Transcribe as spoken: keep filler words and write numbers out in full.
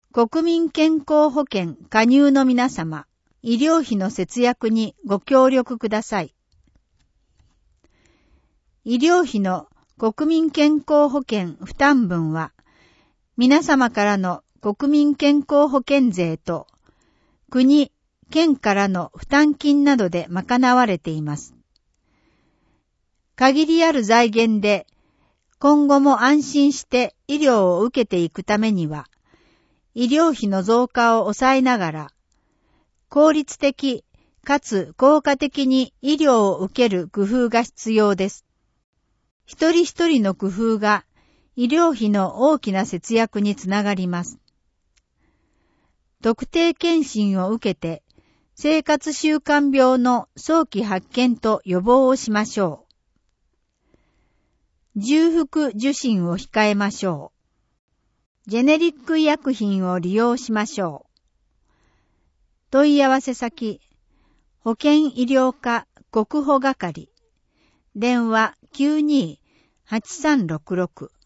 国民健康保険加入の皆様、医療費の節約にご協力ください。医療費の国民健康保険負担分は、皆様からの国民健康保険税と、国、県からの負担金などで賄われています。限りある財源で、今後も安心して医療を受けていくためには、医療費の増加を抑えながら、効率的かつ効果的に医療を受ける工夫が必要です。一人一人の工夫が医療費の大きな節約につながります。特定健診を受けて、生活習慣病の早期発見と予防をしましょう。重複受診を控えましょう。ジェネリック医薬品を利用しましょう。問い合わせ先、保健医療課国保係、電話 きゅうにーはちさんろくろく